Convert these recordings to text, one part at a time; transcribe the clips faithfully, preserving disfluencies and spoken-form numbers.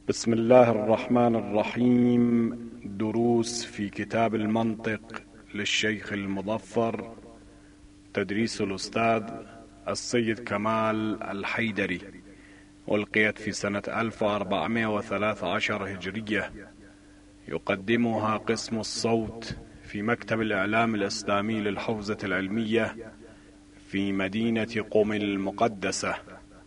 بسم الله الرحمن الرحيم. دروس في كتاب المنطق للشيخ المظفر، تدريس الأستاذ السيد كمال الحيدري، ألقيت في سنة ألف وأربعمائة وثلاث عشر هجرية. يقدمها قسم الصوت في مكتب الإعلام الإسلامي للحوزة العلمية في مدينة قم المقدسة.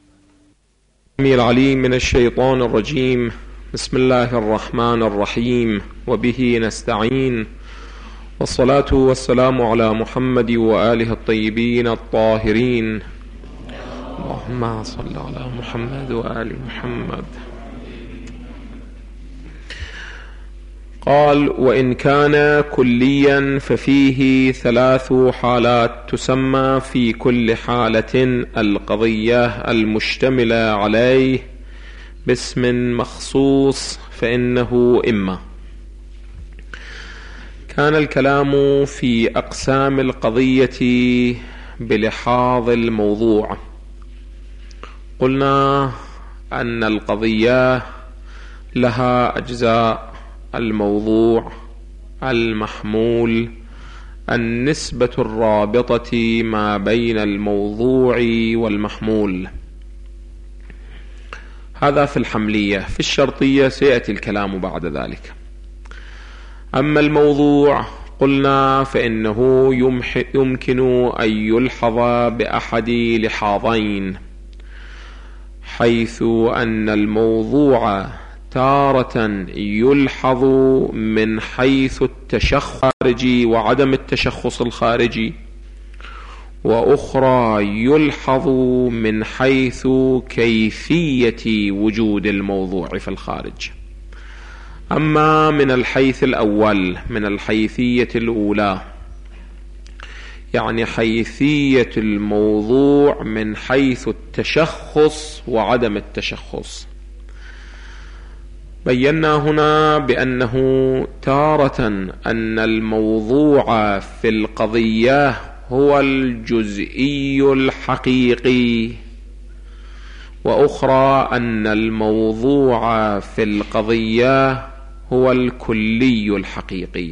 العليم من الشيطان الرجيم. بسم الله الرحمن الرحيم، وبه نستعين، والصلاة والسلام على محمد وآله الطيبين الطاهرين. اللهم صل على محمد وآل محمد. قال: وإن كان كليا ففيه ثلاث حالات تسمى في كل حالة القضية المشتملة عليه باسم مخصوص، فإنه إما كان الكلام في أقسام القضية بلحاظ الموضوع. قلنا أن القضية لها أجزاء: الموضوع، المحمول، النسبة الرابطة ما بين الموضوع والمحمول. هذا في الحملية. في الشرطية سيأتي الكلام بعد ذلك. أما الموضوع قلنا فإنه يمكن أن يلحظ بأحد لحاظين، حيث أن الموضوع تارة يلحظ من حيث التشخص الخارجي وعدم التشخص الخارجي، وأخرى يلحظ من حيث كيفية وجود الموضوع في الخارج. أما من الحيث الأول، من الحيثية الأولى، يعني حيثية الموضوع من حيث التشخص وعدم التشخص، بينا هنا بأنه تارة أن الموضوع في القضية هو الجزئي الحقيقي، وأخرى أن الموضوع في القضية هو الكلي الحقيقي.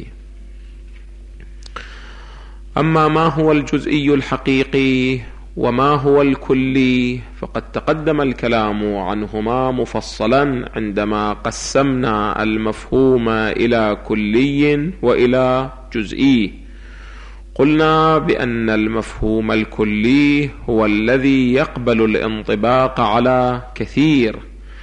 أما ما هو الجزئي الحقيقي وما هو الكلي فقد تقدم الكلام عنهما مفصلا عندما قسمنا المفهوم إلى كلي وإلى جزئي. قلنا بأن المفهوم الكلي هو الذي يقبل الانطباق على كثير،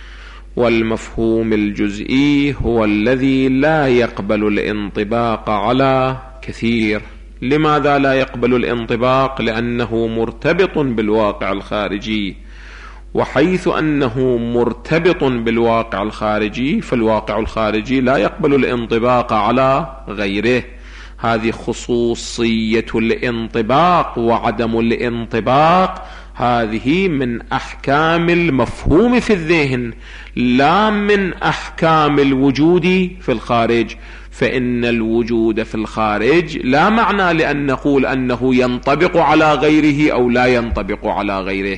والمفهوم الجزئي هو الذي لا يقبل الانطباق على كثير. لماذا لا يقبل الانطباق؟ لأنه مرتبط بالواقع الخارجي، وحيث أنه مرتبط بالواقع الخارجي فالواقع الخارجي لا يقبل الانطباق على غيره. هذه خصوصية الانطباق، وعدم الانطباق هذه من أحكام المفهوم في الذهن لا من أحكام الوجود في الخارج. فإن الوجود في الخارج لا معنى لأن نقول أنه ينطبق على غيره أو لا ينطبق على غيره.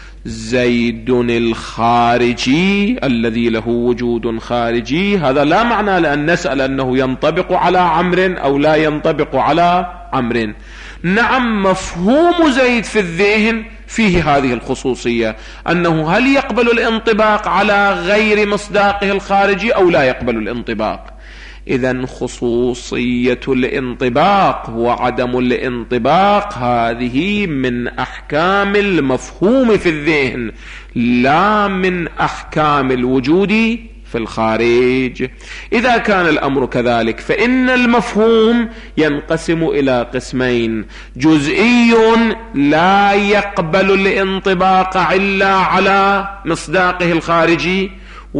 زيد الخارجي الذي له وجود خارجي، هذا لا معنى لأن نسأل أنه ينطبق على عمرو أو لا ينطبق على عمرو. نعم، مفهوم زيد في الذهن فيه هذه الخصوصية، أنه هل يقبل الانطباق على غير مصداقه الخارجي أو لا يقبل الانطباق. إذن خصوصية الانطباق وعدم الانطباق هذه من أحكام المفهوم في الذهن لا من أحكام الوجود في الخارج. إذا كان الأمر كذلك فإن المفهوم ينقسم إلى قسمين: جزئي لا يقبل الانطباق إلا على مصداقه الخارجي،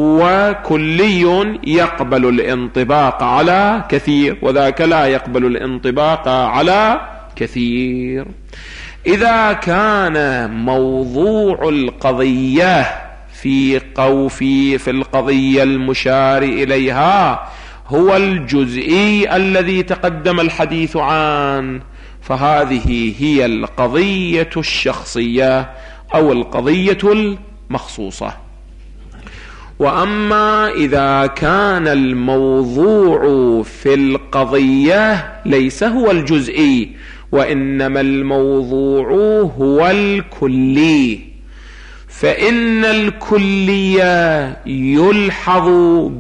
وكلي يقبل الانطباق على كثير، وذاك لا يقبل الانطباق على كثير. إذا كان موضوع القضية في قوفي في القضية المشار إليها هو الجزئي الذي تقدم الحديث عنه، فهذه هي القضية الشخصية أو القضية المخصوصة. وأما إذا كان الموضوع في القضية ليس هو الجزئي، وإنما الموضوع هو الكلي، فإن الكلية يلحظ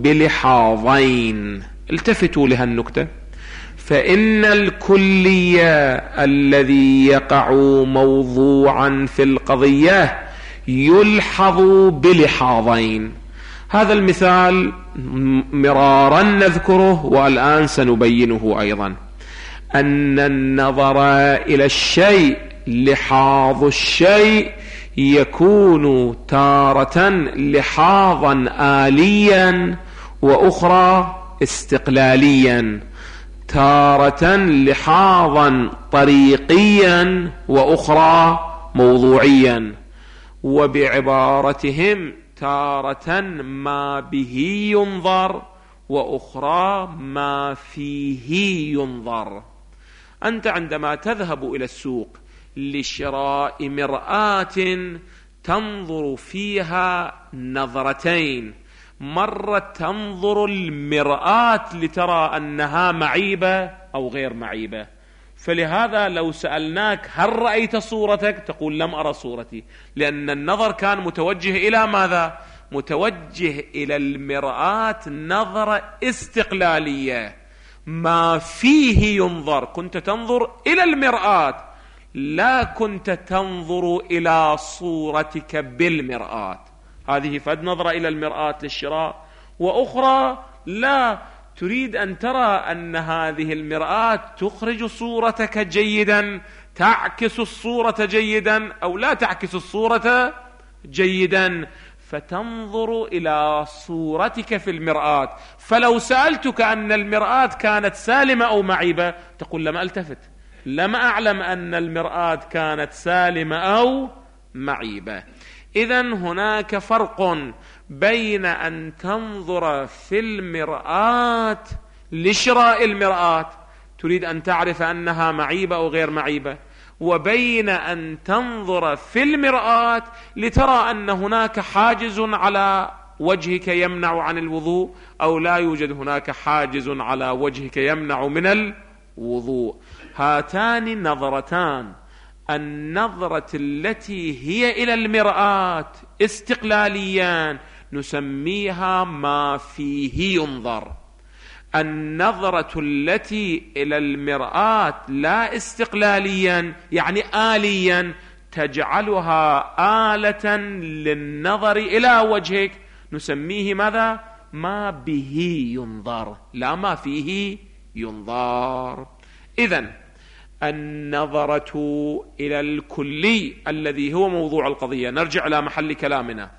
بلحاظين. التفتوا لها النكتة. فإن الكلية الذي يقع موضوعا في القضية يلحظ بلحاظين. هذا المثال مرارا نذكره والآن سنبينه أيضا. أن النظر إلى الشيء، لحاظ الشيء، يكون تارة لحاظا آليا وأخرى استقلاليا، تارة لحاظا طريقيا وأخرى موضوعيا، وبعبارتهم تارة ما به ينظر وأخرى ما فيه ينظر. أنت عندما تذهب إلى السوق لشراء مرآة تنظر فيها نظرتين، مرة تنظر المرآة لترى أنها معيبة أو غير معيبة. فلهذا لو سألناك هل رأيت صورتك تقول لم أرى صورتي، لأن النظر كان متوجه إلى ماذا؟ متوجه إلى المرآة نظرة استقلالية. ما فيه ينظر، كنت تنظر إلى المرآة، لا كنت تنظر إلى صورتك بالمرآة. هذه فد نظرة إلى المرآة للشراء، وأخرى لا، تريد أن ترى أن هذه المرآة تخرج صورتك جيدا، تعكس الصورة جيدا أو لا تعكس الصورة جيدا، فتنظر إلى صورتك في المرآة. فلو سألتك أن المرآة كانت سالمة أو معيبة تقول لم ألتفت، لم أعلم أن المرآة كانت سالمة أو معيبة. إذن هناك فرق بين أن تنظر في المرآة لشراء المرآة، تريد أن تعرف أنها معيبة أو غير معيبة، وبين أن تنظر في المرآة لترى أن هناك حاجز على وجهك يمنع عن الوضوء أو لا يوجد هناك حاجز على وجهك يمنع من الوضوء. هاتان نظرتان، النظرة التي هي إلى المرآة استقلاليان نسميها ما فيه ينظر، النظرة التي إلى المرآة لا استقلاليا يعني آليا تجعلها آلة للنظر إلى وجهك نسميه ماذا؟ ما به ينظر، لا ما فيه ينظر. إذن النظرة إلى الكلي الذي هو موضوع القضية، نرجع إلى محل كلامنا،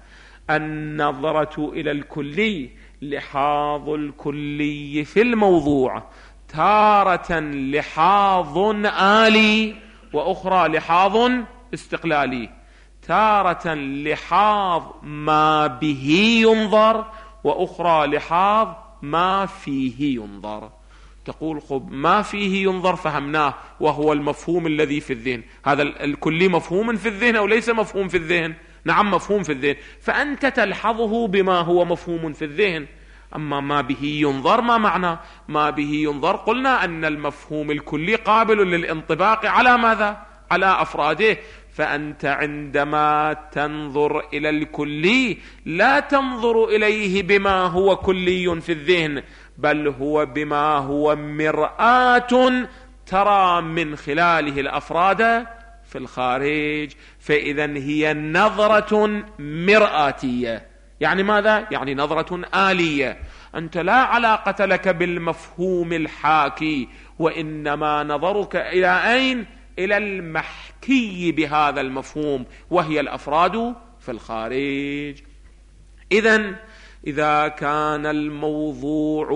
النظرة إلى الكلي لحاظ الكلي في الموضوع، تارة لحاظ آلي وأخرى لحاظ استقلالي، تارة لحاظ ما به ينظر وأخرى لحاظ ما فيه ينظر. تقول خب ما فيه ينظر فهمناه وهو المفهوم الذي في الذهن، هذا الكلي مفهوم في الذهن أو ليس مفهوم في الذهن؟ نعم مفهوم في الذهن، فأنت تلحظه بما هو مفهوم في الذهن. أما ما به ينظر ما معنى؟ ما به ينظر قلنا أن المفهوم الكلي قابل للانطباق على ماذا؟ على أفراده. فأنت عندما تنظر إلى الكلي لا تنظر إليه بما هو كلي في الذهن، بل هو بما هو مرآة ترى من خلاله الأفراد في الخارج. فإذا هي نظرة مرآتية، يعني ماذا؟ يعني نظرة آلية. أنت لا علاقة لك بالمفهوم الحاكي، وإنما نظرك إلى أين؟ إلى المحكي بهذا المفهوم وهي الأفراد في الخارج. إذن إذا كان الموضوع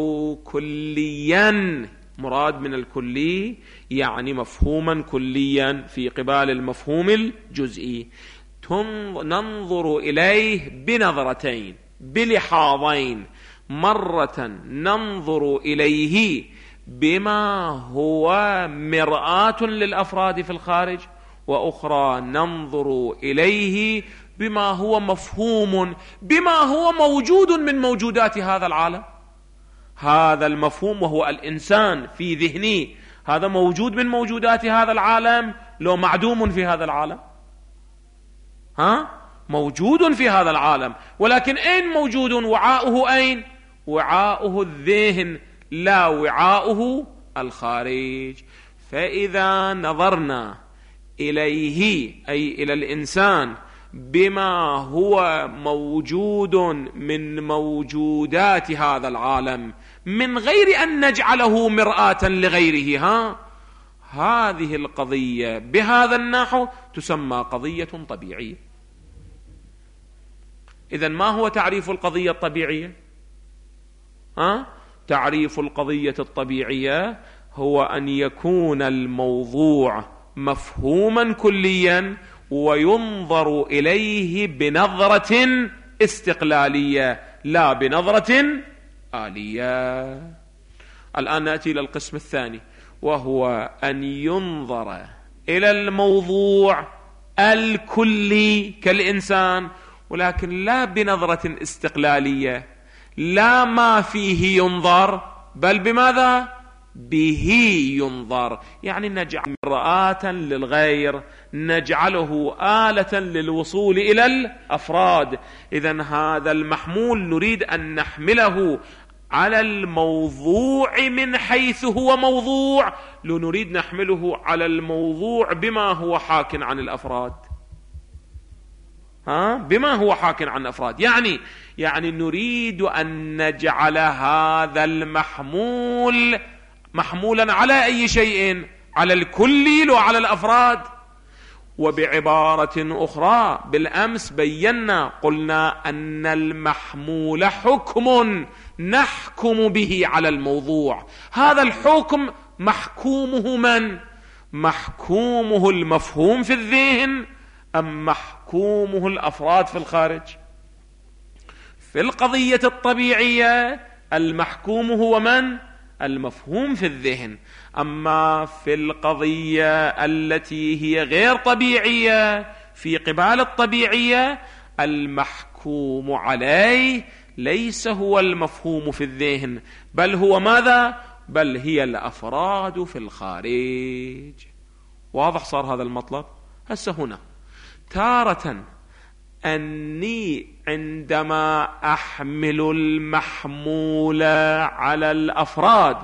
كليا، مراد من الكلي يعني مفهوما كليا في قبال المفهوم الجزئي، ننظر إليه بنظرتين بلحاظين، مرة ننظر إليه بما هو مرآة للأفراد في الخارج، وأخرى ننظر إليه بما هو مفهوم بما هو موجود من موجودات هذا العالم. هذا المفهوم وهو الإنسان في ذهني، هذا موجود من موجودات هذا العالم لو معدوم في هذا العالم؟ ها؟ موجود في هذا العالم، ولكن أين موجود؟ وعاؤه أين؟ وعاؤه الذهن، لا وعاؤه الخارج. فإذا نظرنا إليه أي إلى الإنسان بما هو موجود من موجودات هذا العالم من غير أن نجعله مرآة لغيره، ها هذه القضية بهذا النحو تسمى قضية طبيعية. إذن ما هو تعريف القضية الطبيعية؟ ها؟ تعريف القضية الطبيعية هو أن يكون الموضوع مفهوما كليا وينظر إليه بنظرة استقلالية لا بنظرة آلية. الآن نأتي إلى القسم الثاني، وهو أن ينظر إلى الموضوع الكلي كالإنسان، ولكن لا بنظرة استقلالية، لا ما فيه ينظر، بل بماذا؟ به ينظر. يعني نجعل مرآة للغير، نجعله آلة للوصول إلى الأفراد. إذن هذا المحمول نريد أن نحمله على الموضوع من حيث هو موضوع، لنريد نحمله على الموضوع بما هو حاك عن الأفراد. ها؟ بما هو حاك عن الأفراد، يعني يعني نريد أن نجعل هذا المحمول محمولا على أي شيء؟ على الكل وعلى الأفراد. وبعبارة أخرى بالأمس بينا قلنا أن المحمول حكم نحكم به على الموضوع. هذا الحكم محكومه من؟ محكومه المفهوم في الذهن أم محكومه الأفراد في الخارج؟ في القضية الطبيعية المحكوم هو من؟ المفهوم في الذهن. أما في القضية التي هي غير طبيعية في قبال الطبيعية المحكوم عليه ليس هو المفهوم في الذهن، بل هو ماذا؟ بل هي الأفراد في الخارج. واضح صار هذا المطلب؟ هسه هنا تارة أني عندما أحمل المحمول على الأفراد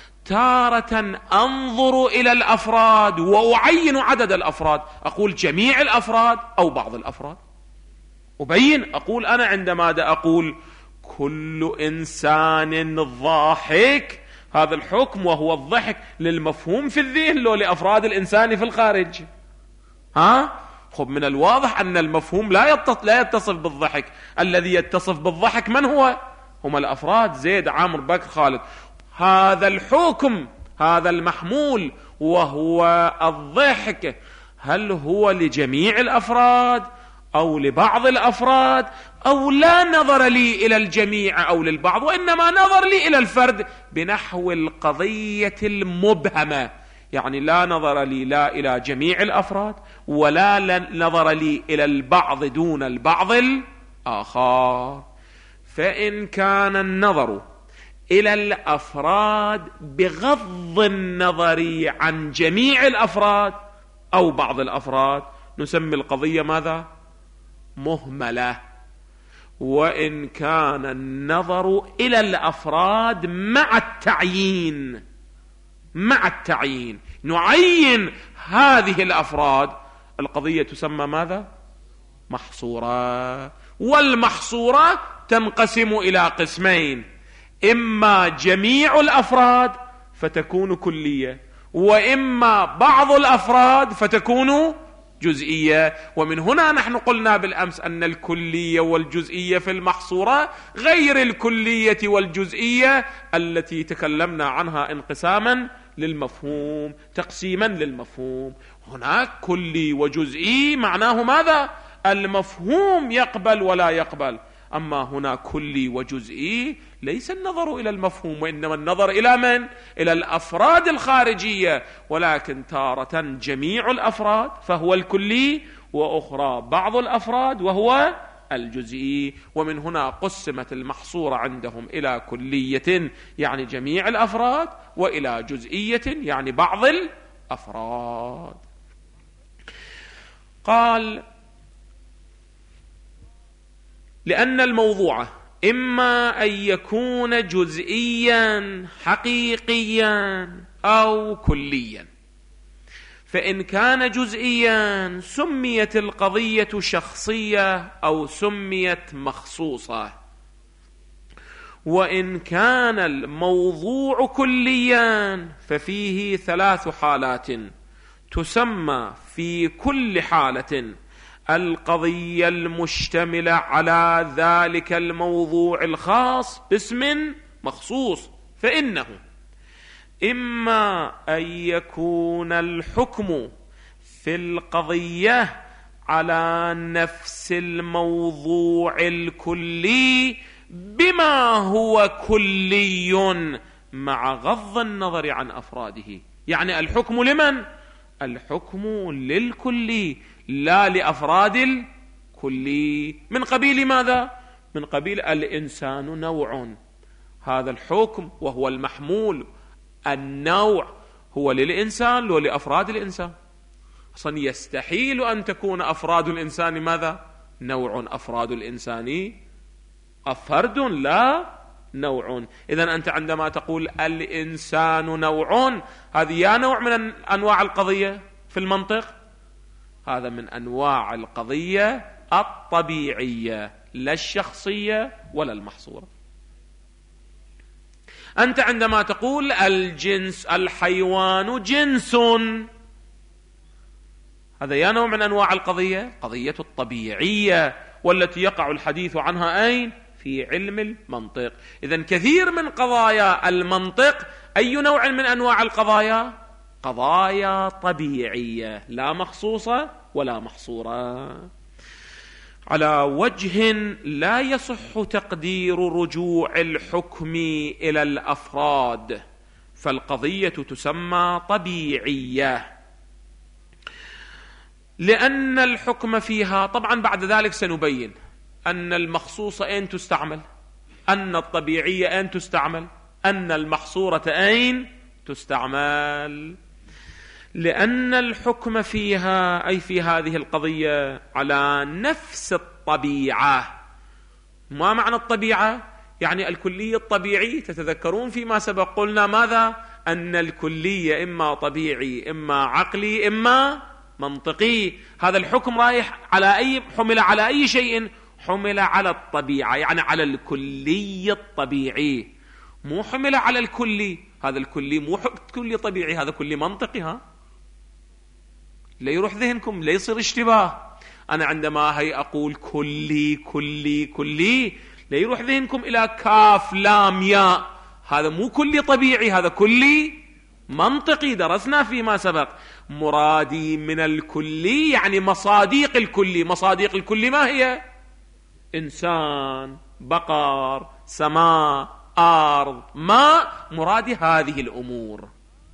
تارة أنظر إلى الأفراد وأعين عدد الأفراد، أقول جميع الأفراد أو بعض الأفراد. أبين، أقول أنا عندما أقول كل إنسان ضاحك، هذا الحكم وهو الضحك للمفهوم في الذهن لو لأفراد الإنسان في الخارج؟ ها؟ خب من الواضح أن المفهوم لا يتصف, لا يتصف بالضحك. الذي يتصف بالضحك من هو؟ هم الأفراد، زيد عمرو بكر خالد. هذا الحكم هذا المحمول وهو الضحك هل هو لجميع الأفراد أو لبعض الأفراد؟ أو لا نظر لي إلى الجميع أو للبعض، وإنما نظر لي إلى الفرد بنحو القضية المبهمة. يعني لا نظر لي لا إلى جميع الأفراد ولا نظر لي إلى البعض دون البعض الآخر. فإن كان النظر إلى الأفراد بغض النظر عن جميع الأفراد أو بعض الأفراد نسمي القضية ماذا؟ مهملة. وإن كان النظر إلى الأفراد مع التعيين مع التعيين نعين هذه الأفراد، القضية تسمى ماذا؟ محصورة. والمحصورة تنقسم إلى قسمين، إما جميع الأفراد فتكون كلية، وإما بعض الأفراد فتكون جزئية. ومن هنا نحن قلنا بالأمس أن الكلية والجزئية في المحصورة غير الكلية والجزئية التي تكلمنا عنها انقساما للمفهوم، تقسيما للمفهوم. هناك كلي وجزئي معناه ماذا؟ المفهوم يقبل ولا يقبل. أما هنا كلي وجزئي ليس النظر إلى المفهوم، وإنما النظر إلى من؟ إلى الأفراد الخارجية. ولكن تارة جميع الأفراد فهو الكلي، وأخرى بعض الأفراد وهو الجزئي. ومن هنا قسمت المحصورة عندهم إلى كلية يعني جميع الأفراد، وإلى جزئية يعني بعض الأفراد. قال: لأن الموضوع إما أن يكون جزئيا حقيقيا أو كليا، فإن كان جزئيا سميت القضية شخصية أو سميت مخصوصة، وإن كان الموضوع كليا ففيه ثلاث حالات تسمى في كل حالة القضية المشتملة على ذلك الموضوع الخاص باسم مخصوص. فإنه إما أن يكون الحكم في القضية على نفس الموضوع الكلي بما هو كلي مع غض النظر عن أفراده. يعني الحكم لمن؟ الحكم للكلي لا لأفراد الكلي. من قبيل ماذا؟ من قبيل الإنسان نوع، هذا الحكم وهو المحمول النوع هو للإنسان ولأفراد الإنسان. أصلا يستحيل أن تكون أفراد الإنسان ماذا؟ نوع. أفراد الإنسان أفرد لا نوع. إذن أنت عندما تقول الإنسان نوع، هذه يا نوع من أنواع القضية في المنطق، هذا من أنواع القضية الطبيعية لا الشخصية ولا المحصورة. أنت عندما تقول الجنس الحيوان جنس، هذا يا نوع من أنواع القضية قضية الطبيعية، والتي يقع الحديث عنها أين؟ في علم المنطق. إذن كثير من قضايا المنطق أي نوع من أنواع القضايا؟ قضايا طبيعية لا مخصوصة ولا محصورة، على وجه لا يصح تقدير رجوع الحكم إلى الأفراد، فالقضية تسمى طبيعية لأن الحكم فيها. طبعا بعد ذلك سنبين أن المخصوصة أين تستعمل، أن الطبيعية أين تستعمل، أن المحصورة أين تستعمل. لأن الحكم فيها أي في هذه القضية على نفس الطبيعة. ما معنى الطبيعة؟ يعني الكلية الطبيعي. تتذكرون فيما سبق قلنا ماذا؟ أن الكلية إما طبيعي إما عقلي إما منطقي. هذا الحكم رايح على أي، حمل على أي شيء؟ حمل على الطبيعة، يعني على الكلي الطبيعي، مو حمل على الكلي. هذا الكلي مو كلي طبيعي، هذا كلي منطقي. ها لا يروح ذهنكم، لا يصير اشتباه. أنا عندما هي أقول كلي كلي كلي لا يروح ذهنكم إلى كاف لام ياء، هذا مو كلي طبيعي، هذا كلي منطقي. درسنا فيما سبق مرادي من الكلي يعني مصاديق الكلي. مصاديق الكلي ما هي؟ إنسان، بقر، سماء، أرض، ماء. مرادي هذه الأمور.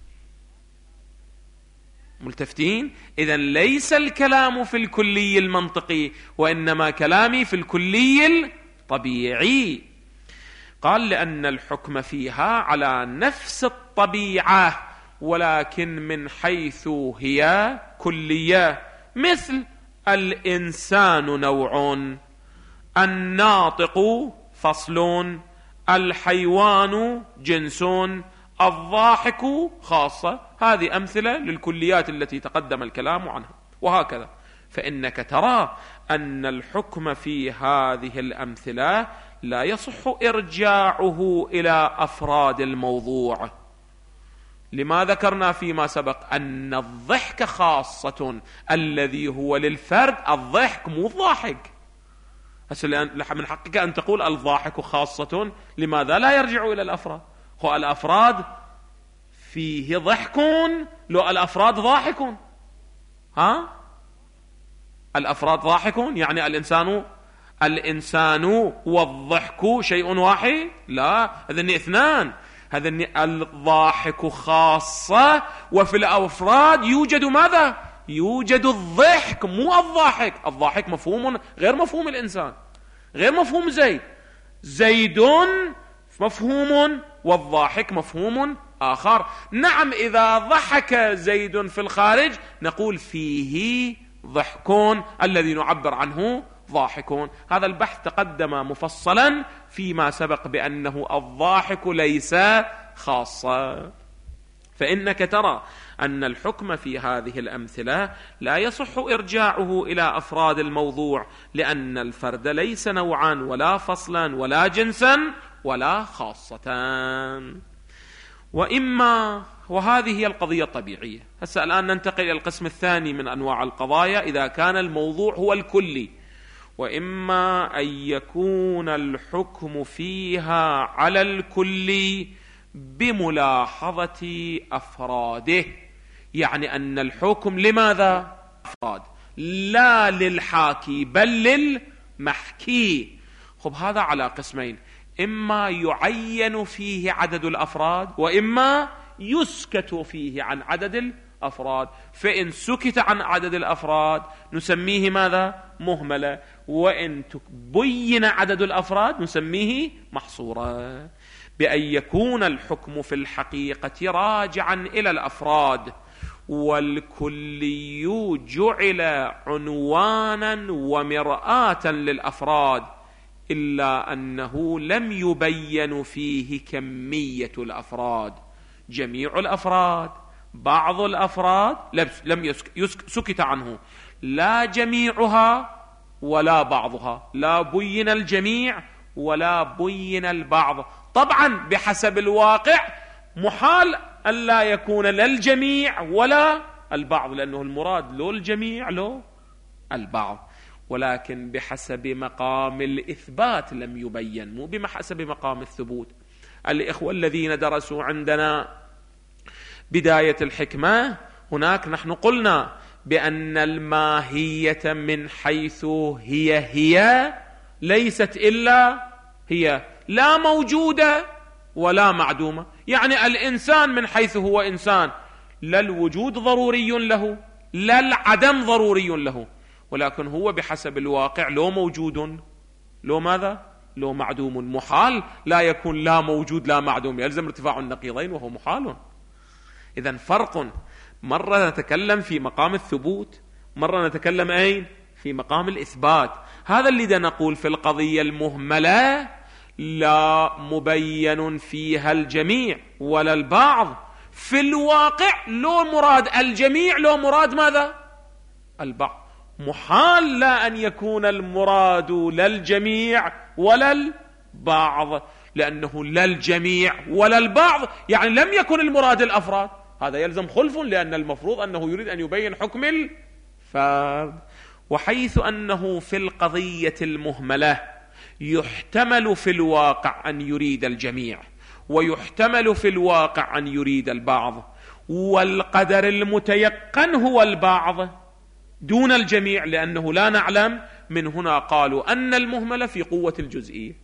ملتفتين؟ إذن ليس الكلام في الكلي المنطقي، وإنما كلامي في الكلي الطبيعي. قال لأن الحكم فيها على نفس الطبيعة ولكن من حيث هي كلية، مثل الإنسان نوع، الناطق فصل، الحيوان جنس، الضاحك خاصة. هذه أمثلة للكليات التي تقدم الكلام عنها. وهكذا فإنك ترى أن الحكم في هذه الأمثلة لا يصح إرجاعه إلى أفراد الموضوع. لما ذكرنا فيما سبق أن الضحك خاصة الذي هو للفرد، الضحك مو ضاحك. من حقك أن تقول الضاحك خاصة، لماذا لا يرجع إلى الأفراد؟ هو الأفراد فيه ضحك، لو الأفراد ضاحكون. ها الأفراد ضاحكون يعني الإنسان الإنسان والضحك شيء واحد؟ لا، هذين اثنان. هذين الضاحك خاصة، وفي الأفراد يوجد ماذا؟ يوجد الضحك مو الضاحك. الضاحك مفهوم غير مفهوم الإنسان، غير مفهوم زيد. زيد مفهوم والضاحك مفهوم آخر. نعم إذا ضحك زيد في الخارج نقول فيه ضحكون الذي نعبر عنه ضاحكون. هذا البحث تقدم مفصلا فيما سبق بأنه الضاحك ليس خاصة. فإنك ترى أن الحكم في هذه الأمثلة لا يصح إرجاعه إلى أفراد الموضوع، لأن الفرد ليس نوعا ولا فصلا ولا جنسا ولا خاصة. وإما، وهذه هي القضية الطبيعية. هسه الآن ننتقل إلى القسم الثاني من أنواع القضايا إذا كان الموضوع هو الكلي. وإما أن يكون الحكم فيها على الكلي بملاحظة أفراده، يعني أن الحكم لماذا؟ أفراد، لا للحاكي بل للمحكي. خب هذا على قسمين، إما يعين فيه عدد الأفراد وإما يسكت فيه عن عدد الأفراد. فإن سكت عن عدد الأفراد نسميه ماذا؟ مهملة، وإن تبين عدد الأفراد نسميه محصورة. بأن يكون الحكم في الحقيقة راجعا إلى الأفراد، والكلي جعل عنوانا ومرآة للأفراد، إلا أنه لم يبين فيه كمية الأفراد، جميع الأفراد، بعض الأفراد لم يسكت عنه، لا جميعها ولا بعضها، لا بين الجميع ولا بين البعض. طبعا بحسب الواقع محال أن لا يكون لا الجميع ولا البعض، لأنه المراد لو الجميع لو البعض، ولكن بحسب مقام الإثبات لم يبين، مو بحسب مقام الثبوت. الإخوة الذين درسوا عندنا بداية الحكمة، هناك نحن قلنا بأن الماهية من حيث هي هي ليست إلا هي، لا موجودة ولا معدومة. يعني الإنسان من حيث هو إنسان لا الوجود ضروري له لا العدم ضروري له، ولكن هو بحسب الواقع لو موجود لو ماذا؟ لو معدوم. محال لا يكون لا موجود لا معدوم، يلزم ارتفاع النقيضين وهو محال. إذن فرق، مرة نتكلم في مقام الثبوت، مرة نتكلم أين؟ في مقام الإثبات. هذا اللي دا نقول في القضية المهملة لا مبين فيها الجميع ولا البعض، في الواقع لو مراد الجميع لو مراد ماذا؟ البعض. محال لا أن يكون المراد لا الجميع ولا البعض، لأنه لا الجميع ولا البعض يعني لم يكن المراد الأفراد، هذا يلزم خلف، لأن المفروض أنه يريد أن يبين حكم الفرد. وحيث أنه في القضية المهملة يحتمل في الواقع أن يريد الجميع ويحتمل في الواقع أن يريد البعض، والقدر المتيقن هو البعض دون الجميع، لأنه لا نعلم. من هنا قالوا أن المهملة في قوة الجزئية.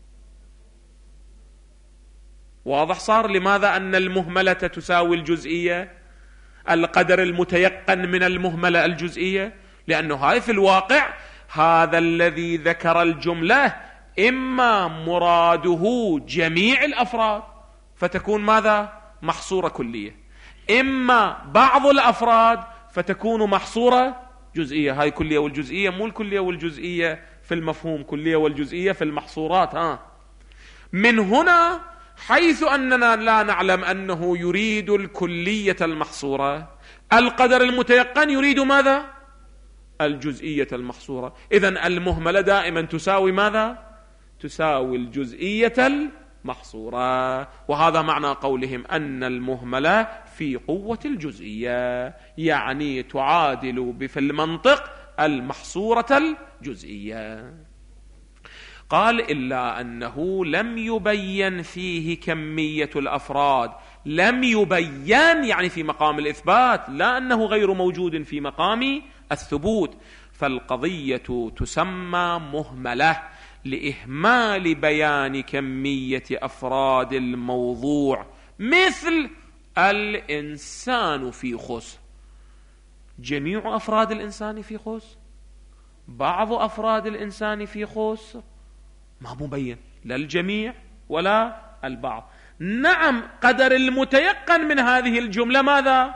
واضح صار لماذا أن المهملة تساوي الجزئية؟ القدر المتيقن من المهملة الجزئية، لأنه هاي في الواقع هذا الذي ذكر الجملة إما مراده جميع الأفراد فتكون ماذا؟ محصورة كلية، إما بعض الأفراد فتكون محصورة جزئية. هاي كلية والجزئية، مو الكلية والجزئية في المفهوم، كلية والجزئية في المحصورات. ها من هنا حيث أننا لا نعلم أنه يريد الكلية المحصورة، القدر المتيقن يريد ماذا؟ الجزئية المحصورة. إذن المهملة دائما تساوي ماذا؟ تساوي الجزئية المحصورة. وهذا معنى قولهم أن المهملة في قوة الجزئية، يعني تعادل في المنطق المحصورة الجزئية. قال إلا أنه لم يبين فيه كمية الأفراد. لم يبين يعني في مقام الإثبات، لا أنه غير موجود في مقام الثبوت. فالقضية تسمى مهملة لإهمال بيان كمية أفراد الموضوع، مثل الإنسان في خسر. جميع أفراد الإنسان في خسر، بعض أفراد الإنسان في خسر، ما مبين لا الجميع ولا البعض. نعم قدر المتيقن من هذه الجملة ماذا؟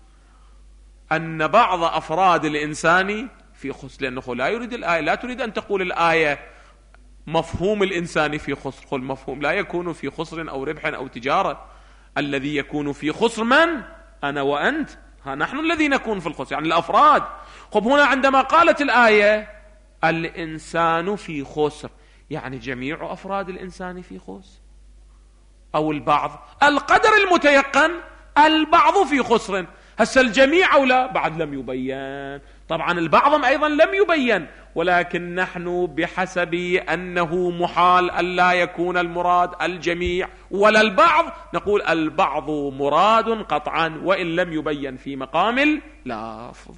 أن بعض أفراد الإنسان في خسر، لأنه لا يريد الآية، لا تريد أن تقول الآية مفهوم الإنسان في خسر، قل مفهوم لا يكون في خسر أو ربح أو تجارة. الذي يكون في خسر من؟ أنا وأنت، ها نحن الذين نكون في الخسر، يعني الأفراد. خب هنا عندما قالت الآية الإنسان في خسر، يعني جميع أفراد الإنسان في خسر أو البعض؟ القدر المتيقن البعض في خسر. هسه الجميع أو لا؟ بعد لم يبين. طبعا البعض أيضا لم يبين، ولكن نحن بحسب أنه محال أن لا يكون المراد الجميع ولا البعض، نقول البعض مراد قطعا وإن لم يبين في مقام اللفظ.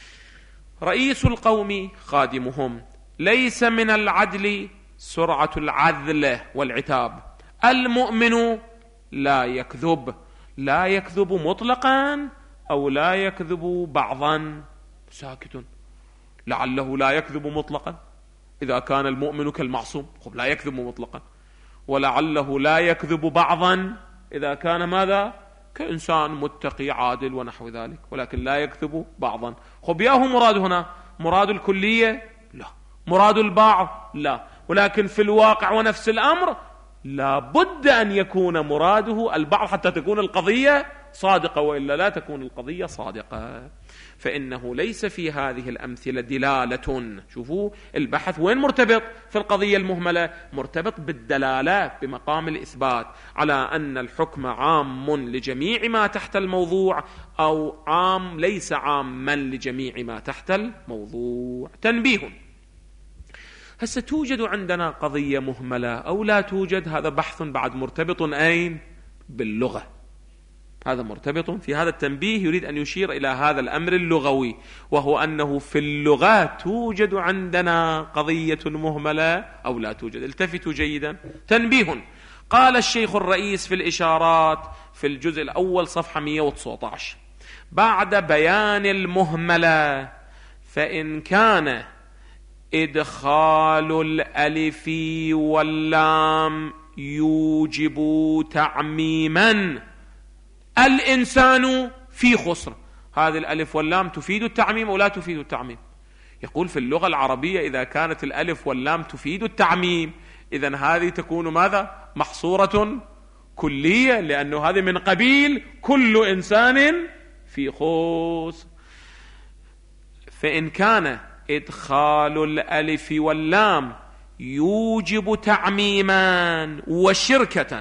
رئيس القوم خادمهم، ليس من العدل سرعة العذل والعتاب. المؤمن لا يكذب، لا يكذب مطلقا أو لا يكذب بعضا، ساكت. لعله لا يكذب مطلقا إذا كان المؤمن كالمعصوم، خب لا يكذب مطلقا، ولعله لا يكذب بعضا إذا كان ماذا؟ كإنسان متقي عادل ونحو ذلك، ولكن لا يكذب بعضا. خب ياهو مراد هنا مراد الكلية؟ لا. مراد البعض؟ لا. ولكن في الواقع ونفس الأمر لا بد أن يكون مراده البعض حتى تكون القضية صادقة، وإلا لا تكون القضية صادقة. فإنه ليس في هذه الأمثلة دلالة. شوفوا البحث وين مرتبط في القضية المهملة؟ مرتبط بالدلالة بمقام الإثبات على أن الحكم عام لجميع ما تحت الموضوع أو عام ليس عاما لجميع ما تحت الموضوع. تنبيه، هسه توجد عندنا قضية مهملة أو لا توجد؟ هذا بحث بعد مرتبط أين؟ باللغة. هذا مرتبط في هذا التنبيه يريد أن يشير إلى هذا الأمر اللغوي، وهو أنه في اللغة توجد عندنا قضية مهملة أو لا توجد. التفتوا جيدا. تنبيه، قال الشيخ الرئيس في الإشارات في الجزء الأول صفحة مئة وتسعة عشر بعد بيان المهملة: فإن كان إدخال الألف واللام يوجب تعميما الإنسان في خسر. هذه الألف واللام تفيد التعميم أو لا تفيد التعميم؟ يقول في اللغة العربية إذا كانت الألف واللام تفيد التعميم، إذن هذه تكون ماذا؟ محصورة كلية، لأنه هذه من قبيل كل إنسان في خسر. فإن كان إدخال الألف واللام يوجب تعميما وشركة،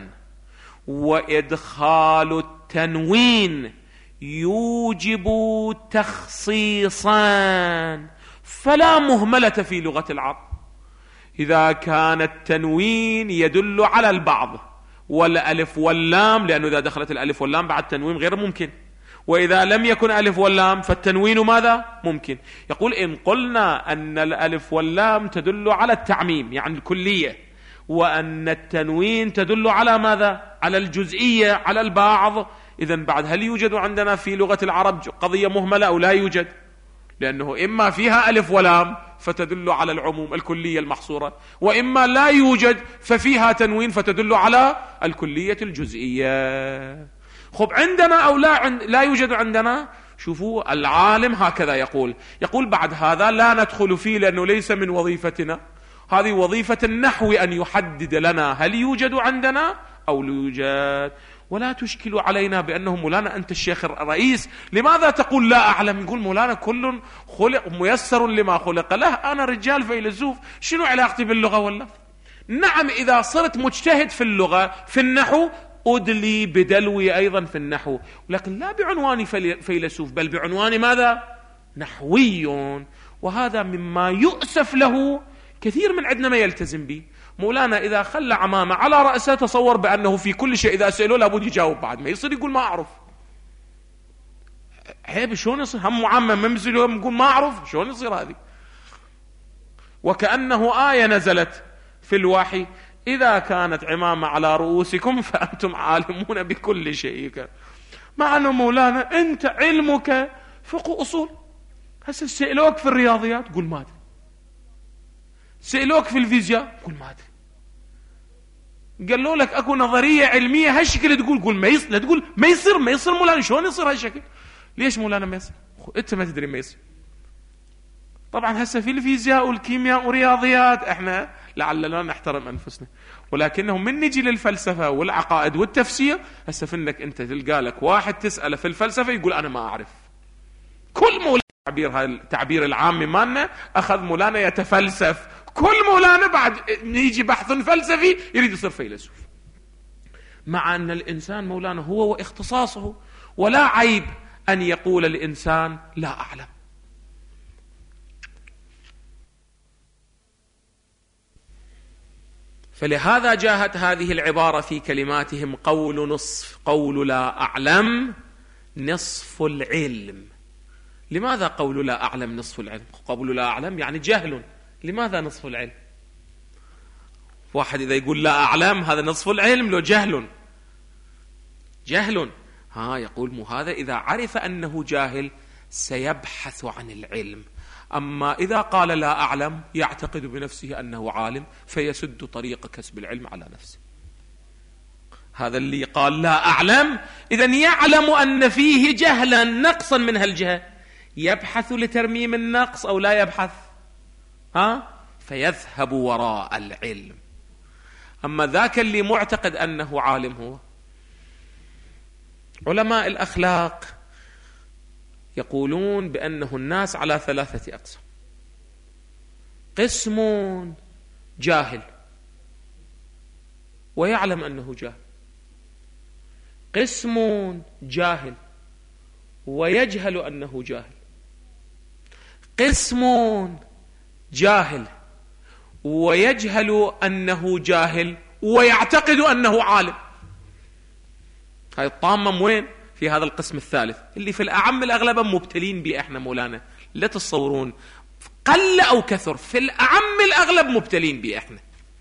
وإدخال التنوين يوجب تخصيصا، فلا مهملة في لغة العرب. إذا كان التنوين يدل على البعض والألف واللام، لأنه إذا دخلت الألف واللام بعد تنوين غير ممكن، وإذا لم يكن ألف واللام فالتنوين ماذا؟ ممكن. يقول إن قلنا أن الألف واللام تدل على التعميم يعني الكلية، وأن التنوين تدل على ماذا؟ على الجزئية، على البعض، إذن بعد هل يوجد عندنا في لغة العرب قضية مهملة أو لا يوجد؟ لأنه إما فيها ألف ولام فتدل على العموم الكلية المحصورة، وإما لا يوجد ففيها تنوين فتدل على الكلية الجزئية. خب عندنا أو لا عند لا يوجد عندنا؟ شوفوا العالم هكذا يقول يقول بعد هذا لا ندخل فيه لأنه ليس من وظيفتنا، هذه وظيفة النحو أن يحدد لنا هل يوجد عندنا أو لا يوجد. ولا تشكلوا علينا بأنه مولانا أنت الشيخ الرئيس لماذا تقول لا أعلم؟ يقول مولانا كل خلق ميسر لما خلق له، أنا رجال فيلسوف، شنو علاقتي باللغة واللفظ؟ نعم إذا صرت مجتهد في اللغة في النحو أدلي بدلوي أيضا في النحو، لكن لا بعنوان فيلسوف بل بعنوان ماذا؟ نحوي. وهذا مما يؤسف له كثير من عندنا ما يلتزم به. مولانا إذا خلى عمامة على رأسه تصور بأنه في كل شيء إذا أسأله لابد يجاوب، بعد ما يصير يقول ما أعرف. عيب، شلون يصير هم معمم ممزله يقول ما أعرف؟ شلون يصير هذه؟ وكأنه آية نزلت في الوحي: إذا كانت عمامة على رؤوسكم فأنتم عالمون بكل شيء. مع أنه مولانا أنت علمك فقه أصول هسه سألوك في الرياضيات قول ما أدري، سألوك في الفيزياء قول ما أدري، قالوا لك اكو نظريه علميه هالشكل تقول قول ما يصير، تقول ما يصير ما يصير مولانا، شلون يصير هالشكل؟ ليش مولانا ما يصير؟ انت ما تدري ما يصير. طبعا هسه في الفيزياء والكيمياء ورياضيات احنا لعلنا نحترم انفسنا، ولكنهم من نجي للفلسفه والعقائد والتفسير هسه فنك انت تلقى لك واحد تساله في الفلسفه يقول انا ما اعرف. كل مولانا تعبير هاي التعبير العامي مالنا اخذ مولانا يتفلسف، كل مولانا بعد يجي بحث فلسفي يريد يصير فيلسوف، مع أن الإنسان مولانا هو واختصاصه، ولا عيب أن يقول الإنسان لا أعلم. فلهذا جاءت هذه العبارة في كلماتهم قول نصف، قول لا أعلم نصف العلم. لماذا قول لا أعلم نصف العلم؟ قول لا أعلم يعني جهل، لماذا نصف العلم؟ واحد إذا يقول لا أعلم هذا نصف العلم، لو جهل جهل ها يقول مو هذا إذا عرف أنه جاهل سيبحث عن العلم، أما إذا قال لا أعلم يعتقد بنفسه أنه عالم فيسد طريق كسب العلم على نفسه. هذا اللي قال لا أعلم إذن يعلم أن فيه جهلا نقصا من هالجهة، يبحث لترميم النقص أو لا يبحث؟ ها؟ فيذهب وراء العلم. أما ذاك اللي معتقد أنه عالم هو. علماء الأخلاق يقولون بأنه الناس على ثلاثة أقسام: قسم جاهل ويعلم أنه جاهل، قسم جاهل ويجهل أنه جاهل، قسم جاهل ويجهل أنه جاهل ويعتقد أنه عالم. هاي الطامة وين؟ في هذا القسم الثالث اللي في الأعم الأغلب مبتلين به احنا مولانا، لا تصورون قل أو كثر، في الأعم الأغلب مبتلين به احنا.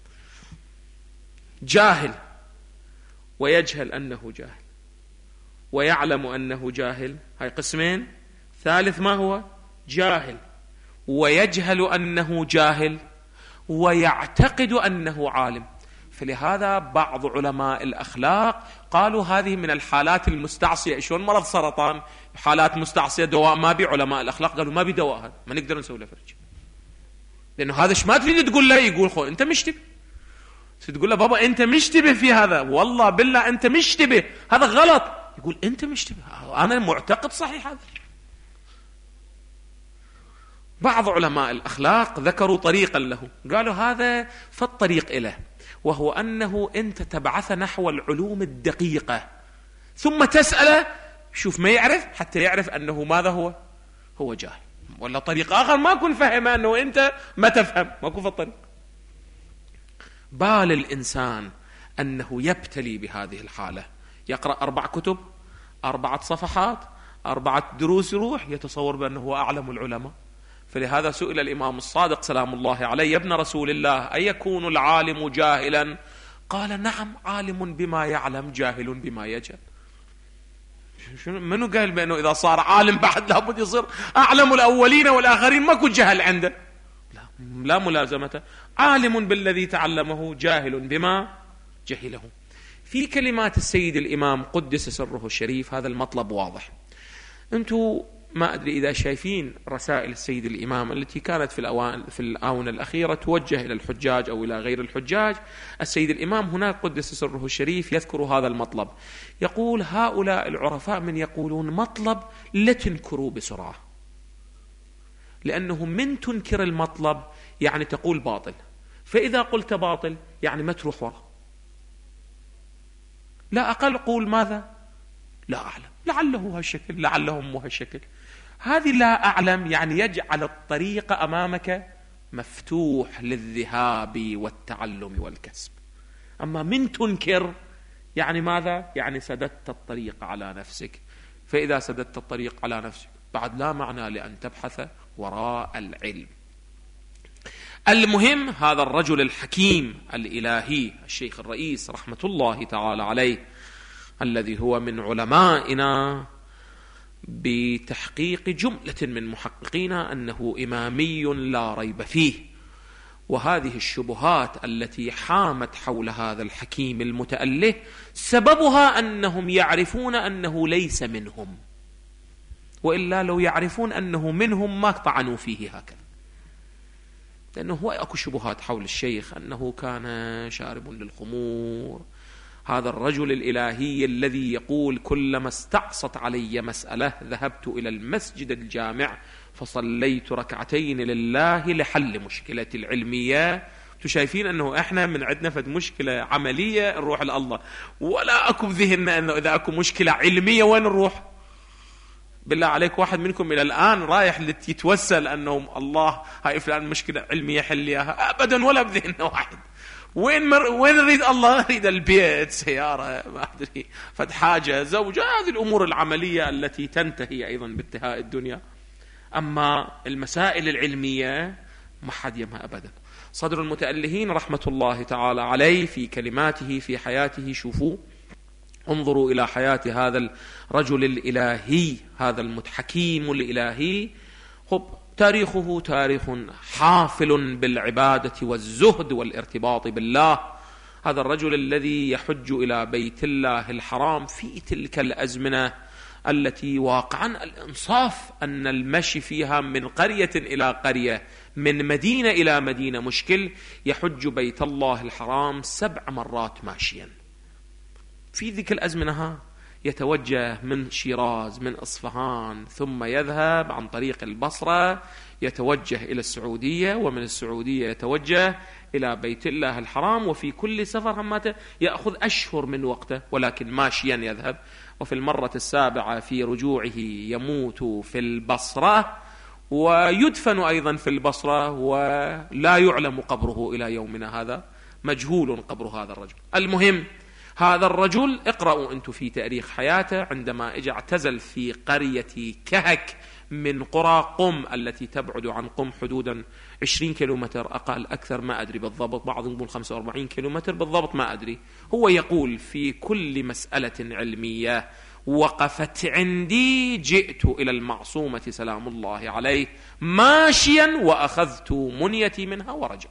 جاهل ويجهل أنه جاهل ويعلم أنه جاهل، هاي قسمين. ثالث ما هو؟ جاهل ويجهل أنه جاهل ويعتقد أنه عالم. فلهذا بعض علماء الأخلاق قالوا هذه من الحالات المستعصية. شلون مرض سرطان حالات مستعصية دواء ما بي، علماء الأخلاق قالوا ما بي دواء، هذا ما نقدر نسوي له فرج، لأنه هذا ايش ما تريد تقول له؟ يقول خو أنت مشتبه، تقول له بابا أنت مشتبه في هذا، والله بالله أنت مشتبه، هذا غلط، يقول أنت مشتبه، أنا معتقد صحيح. هذا بعض علماء الأخلاق ذكروا طريقا له، قالوا هذا فالطريق إله، وهو أنه أنت تبعث نحو العلوم الدقيقة ثم تسأله شوف ما يعرف حتى يعرف أنه ماذا هو هو جاهل، ولا طريق آخر ما كن فهم أنه أنت ما تفهم، ما كن في الطريق. بال الإنسان أنه يبتلي بهذه الحالة، يقرأ أربع كتب، أربعة صفحات، أربعة دروس يروح يتصور بأنه هو أعلم العلماء. فلهذا سئل الإمام الصادق سلام الله عليه: يا ابن رسول الله أيكون العالم جاهلا؟ قال: نعم، عالم بما يعلم جاهل بما يجهل. منو قال بأنه إذا صار عالم بعد لابد يصير أعلم الأولين والآخرين؟ ما كنت جهل عنده، لا, لا ملازمة، عالم بالذي تعلمه جاهل بما جهله. في كلمات السيد الإمام قدس سره الشريف هذا المطلب واضح. أنتم ما أدري إذا شايفين رسائل السيد الإمام التي كانت في الأوان في الآونة الأخيرة توجه إلى الحجاج أو إلى غير الحجاج، السيد الإمام هناك قدس سره الشريف يذكر هذا المطلب، يقول: هؤلاء العرفاء من يقولون مطلب لا تنكروا بسرعة، لأنه من تنكر المطلب يعني تقول باطل، فإذا قلت باطل يعني ما تروح وراء. لا أقل قول ماذا؟ لا أعلم، لعله هالشكل، لعله مو هالشكل. هذه لا أعلم يعني يجعل الطريق أمامك مفتوح للذهاب والتعلم والكسب. أما من تنكر يعني ماذا؟ يعني سددت الطريق على نفسك، فإذا سددت الطريق على نفسك بعد لا معنى لأن تبحث وراء العلم. المهم هذا الرجل الحكيم الإلهي الشيخ الرئيس رحمة الله تعالى عليه، الذي هو من علمائنا بتحقيق جملة من محققينا أنه إمامي لا ريب فيه. وهذه الشبهات التي حامت حول هذا الحكيم المتأله سببها أنهم يعرفون أنه ليس منهم، وإلا لو يعرفون أنه منهم ما طعنوا فيه هكذا. لأنه هو أكو شبهات حول الشيخ أنه كان شارب للخمور، هذا الرجل الإلهي الذي يقول كلما استعصت علي مسألة ذهبت إلى المسجد الجامع فصليت ركعتين لله لحل مشكلة العلمية. شايفين أنه إحنا من عندنا فد مشكلة عملية نروح لله، ولا أكو بذهننا أنه إذا أكو مشكلة علمية وين نروح؟ بالله عليك واحد منكم إلى الآن رايح يتوسل أنه الله هاي فلان مشكلة علمية حل إياها؟ أبدا، ولا بذهننا واحد. وين مر... وين نريد الله؟ نريد البيت، سيارة، ما أدري، فد حاجة، زوجة، هذه الأمور العملية التي تنتهي أيضا بانتهاء الدنيا. أما المسائل العلمية ما حد يمها أبدا. صدر المتألهين رحمة الله تعالى عليه في كلماته في حياته، شوفوا انظروا إلى حياة هذا الرجل الإلهي، هذا المتحكيم الإلهي. خب تاريخه تاريخ حافل بالعبادة والزهد والارتباط بالله. هذا الرجل الذي يحج إلى بيت الله الحرام في تلك الأزمنة التي واقعا الإنصاف أن المشي فيها من قرية إلى قرية، من مدينة إلى مدينة مشكل، يحج بيت الله الحرام سبع مرات ماشيا في ذيك الأزمنة. يتوجه من شيراز، من أصفهان، ثم يذهب عن طريق البصرة يتوجه إلى السعودية، ومن السعودية يتوجه إلى بيت الله الحرام، وفي كل سفر همته يأخذ أشهر من وقته، ولكن ماشيا يذهب. وفي المرة السابعة في رجوعه يموت في البصرة، ويدفن أيضا في البصرة، ولا يعلم قبره إلى يومنا هذا، مجهول قبر هذا الرجل. المهم هذا الرجل اقرأوا أنتم في تاريخ حياته، عندما اجى اعتزل في قرية كهك من قرى قم التي تبعد عن قم حدودا عشرين كيلومتر أقل أكثر، ما أدري بالضبط، بعضهم يقول خمسة وأربعين كيلومتر بالضبط، ما أدري. هو يقول في كل مسألة علمية وقفت عندي جئت إلى المعصومة سلام الله عليه ماشيا وأخذت منيتي منها ورجعت.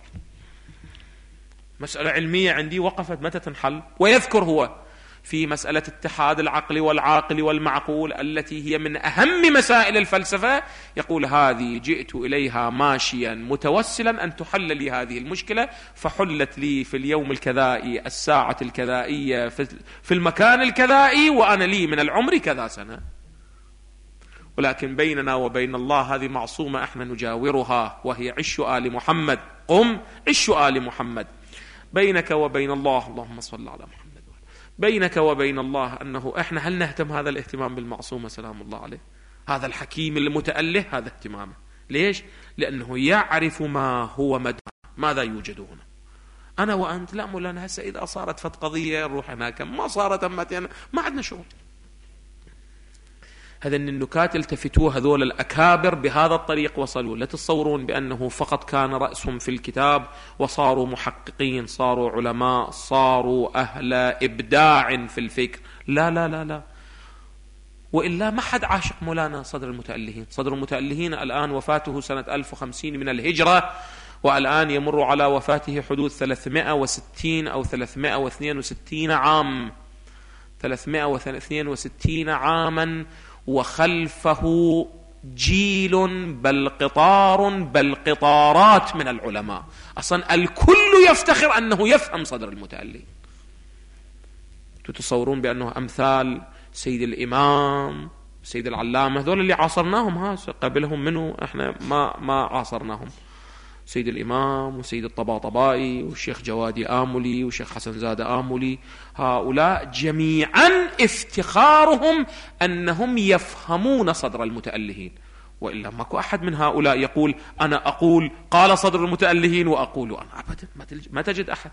مسألة علمية عندي وقفت، متى تنحل؟ ويذكر هو في مسألة اتحاد العقل والعاقل والمعقول التي هي من أهم مسائل الفلسفة، يقول هذه جئت إليها ماشيا متوسلا أن تحل لي هذه المشكلة، فحلت لي في اليوم الكذائي الساعة الكذائية في المكان الكذائي، وأنا لي من العمر كذا سنة. ولكن بيننا وبين الله هذه معصومة احنا نجاورها، وهي عش آل محمد، قم عش آل محمد. بينك وبين الله، اللهم صل على محمد، بينك وبين الله أنه إحنا هل نهتم هذا الاهتمام بالمعصومة سلام الله عليه؟ هذا الحكيم المتأله هذا اهتمامه. ليش؟ لأنه يعرف ما هو مدى ماذا يوجد هنا. أنا وأنت لا مولانا، هسه إذا صارت فت قضية نروح هناك، ما صارت أمتنا ما عندنا شغل. هذا النكات التفتوه هذول الأكابر بهذا الطريق وصلوا. لا تتصورون بأنه فقط كان رأسهم في الكتاب وصاروا محققين، صاروا علماء، صاروا أهل إبداع في الفكر. لا لا لا لا، وإلا ما حد عاشق مولانا صدر المتألهين. صدر المتألهين الآن وفاته سنة ألف وخمسين من الهجرة، والآن يمر على وفاته حدود ثلاثمائة وستين أو ثلاثمائة واثنين وستين عام، ثلاثمائة واثنين وستين عاما، وخلفه جيل بل قطار بل قطارات من العلماء. أصلا الكل يفتخر أنه يفهم صدر المتألهين. تتصورون بأنه أمثال سيد الإمام، سيد العلامة، هذول اللي عاصرناهم، ها قبلهم منه احنا ما ما عاصرناهم، سيد الإمام وسيد الطباطبائي والشيخ جوادي آملي والشيخ حسن زاد آملي، هؤلاء جميعا افتخارهم أنهم يفهمون صدر المتألهين. وإلا ماكو أحد من هؤلاء يقول أنا أقول قال صدر المتألهين وأقول أنا، أبدا ما تجد أحد.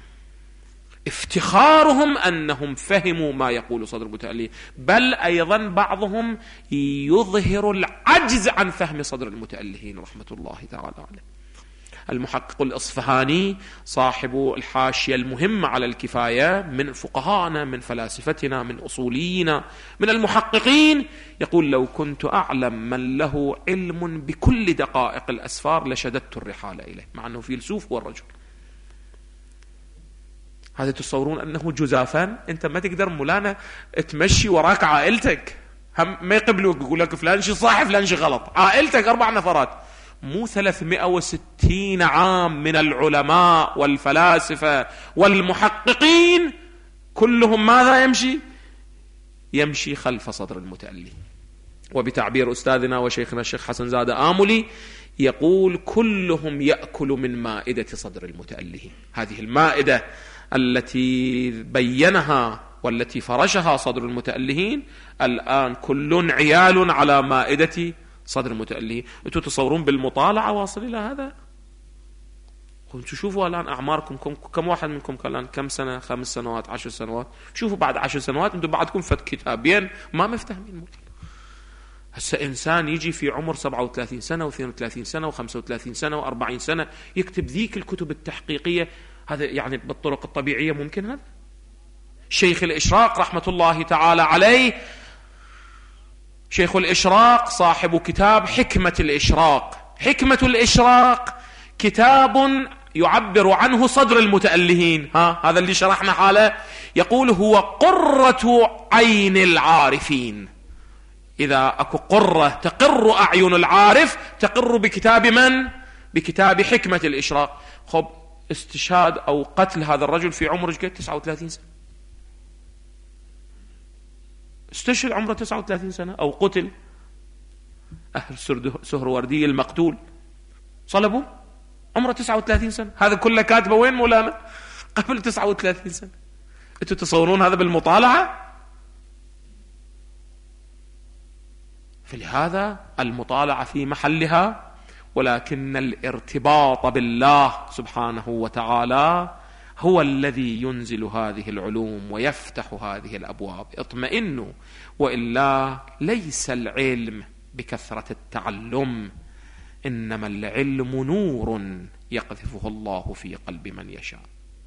افتخارهم أنهم فهموا ما يقول صدر المتألهين، بل أيضا بعضهم يظهر العجز عن فهم صدر المتألهين رحمة الله تعالى عليه. المحقق الإصفهاني صاحب الحاشية المهمة على الكفاية من فقهائنا، من فلاسفتنا، من أصولينا، من المحققين، يقول: لو كنت أعلم من له علم بكل دقائق الأسفار لشددت الرحال إليه. مع أنه فيلسوف هو الرجل. هذا تصورون أنه جزافا؟ أنت ما تقدر مولانا تمشي وراك عائلتك، هم ما يقبلوك، يقول لك فلان شي صح فلان شي غلط. عائلتك أربع نفرات، مو ثلاثمائة وستين عام من العلماء والفلاسفة والمحققين كلهم ماذا يمشي؟ يمشي خلف صدر المتألي. وبتعبير أستاذنا وشيخنا الشيخ حسن زادة آملي يقول: كلهم يأكل من مائدة صدر المتألي. هذه المائدة التي بينها والتي فرشها صدر المتألهين الآن كل عيال على مائدة صدر المتألهين. أنتم تصورون بالمطالعة واصل إلى هذا؟ كنتوا شوفوا الآن أعماركم، كم, كم واحد منكم الآن كم سنة؟ خمس سنوات، عشر سنوات. شوفوا بعد عشر سنوات أنتم بعدكم فت كتابين ما مفتهمين. هسه إنسان يجي في عمر سبعة وثلاثين سنة واثنين وثلاثين سنة وخمسة وثلاثين سنة وأربعين سنة يكتب ذيك الكتب التحقيقية، هذا يعني بالطرق الطبيعية ممكن؟ هذا شيخ الإشراق رحمة الله تعالى عليه، شيخ الإشراق صاحب كتاب حكمة الإشراق. حكمة الإشراق كتاب يعبر عنه صدر المتألهين، ها هذا اللي شرحنا حاله. يقول: هو قرة عين العارفين. إذا أكو قرة تقر أعين العارف تقر بكتاب من؟ بكتاب حكمة الإشراق. خب استشهاد أو قتل هذا الرجل في عمره تسعة وثلاثين سنة، استشهد عمره تسعة وثلاثين سنة أو قتل. أهل سهروردي المقتول صلبوا عمره تسعة وثلاثين سنة، هذا كله كاتبه وين مولانا؟ قبل تسعة وثلاثين سنة. أنتوا تصورون هذا بالمطالعة؟ فلهذا المطالعة في محلها، ولكن الارتباط بالله سبحانه وتعالى هو الذي ينزل هذه العلوم ويفتح هذه الأبواب. اطمئنوا، وإلا ليس العلم بكثرة التعلم، إنما العلم نور يقذفه الله في قلب من يشاء.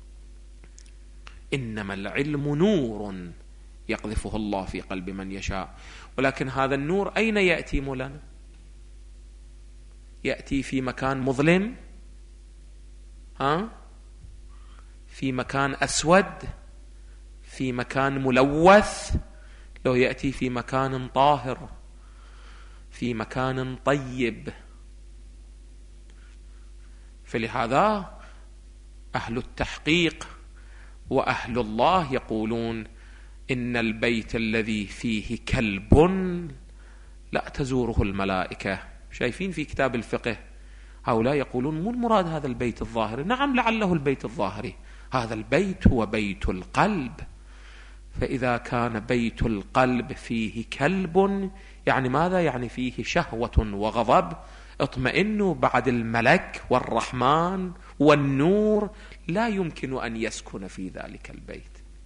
إنما العلم نور يقذفه الله في قلب من يشاء. ولكن هذا النور أين يأتي مولانا؟ يأتي في مكان مظلم؟ ها؟ في مكان أسود؟ في مكان ملوث؟ لو يأتي في مكان طاهر، في مكان طيب. فلهذا أهل التحقيق وأهل الله يقولون: إن البيت الذي فيه كلب لا تزوره الملائكة. شايفين في كتاب الفقه هؤلاء يقولون: مو المراد هذا البيت الظاهري. نعم لعله البيت الظاهري، هذا البيت هو بيت القلب. فإذا كان بيت القلب فيه كلب يعني ماذا؟ يعني فيه شهوة وغضب. اطمئنوا، بعد الملك والرحمن والنور لا يمكن أن يسكن في ذلك البيت،